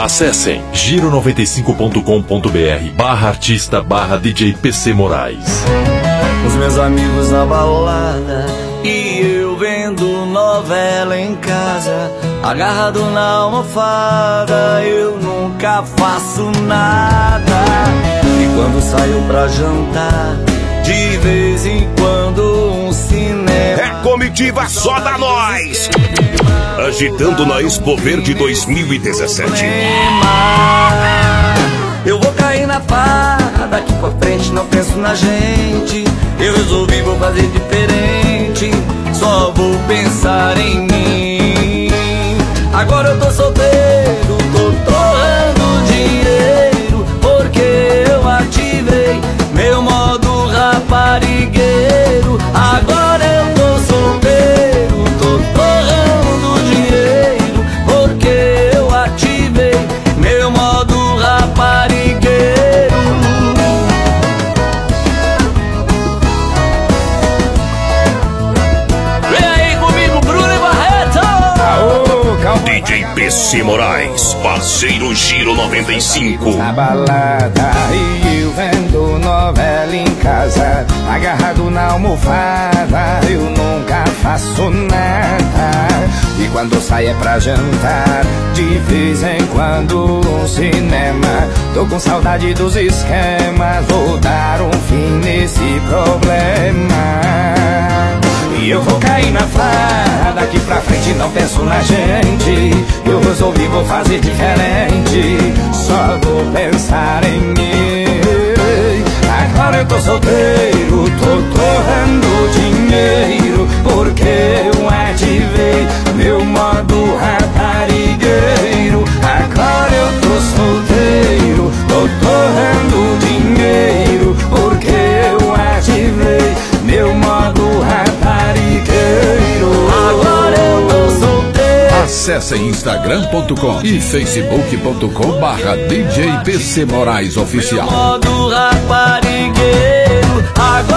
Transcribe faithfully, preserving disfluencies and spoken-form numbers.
Acessem giro noventa e cinco ponto com ponto br barra artista barra D J P C Moraes. Os meus amigos na balada e eu vendo novela em casa, agarrado na almofada, eu nunca faço nada. E quando saio pra jantar, de vez em quando um cinema. É comitiva só da nós, agitando na Expo Verde dois mil e dezessete. Eu vou cair na farra, daqui pra frente não penso na gente. Eu resolvi, vou fazer diferente, só vou pensar em mim. Agora eu tô solteiro, tô torrando dinheiro, porque eu ativei meu modo raparigueiro. Agora eu tô solteiro, tô torrando dinheiro, porque eu ativei meu modo raparigueiro. Vem aí comigo, Bruno e Barreto! Aô, calma. D J P C Moraes, parceiro Giro noventa e cinco. Na balada e eu vendo novela em casa, agarrado na almofada, eu nunca faço nada. E quando saio é pra jantar, de vez em quando um cinema. Tô com saudade dos esquemas, vou dar um fim nesse problema. E eu vou cair na farra, daqui pra frente não penso na gente. Eu resolvi, vou fazer diferente, só vou pensar em mim. Agora eu tô solteiro, tô torrando dinheiro, porque eu ativei meu modo raparigueiro. Agora eu tô solteiro, tô torrando dinheiro, porque eu ativei meu modo raparigueiro. Agora eu tô solteiro. Acessem instagram ponto com e facebook ponto com barra D J P C Moraes Oficial. Meu modo raparigueiro. Agora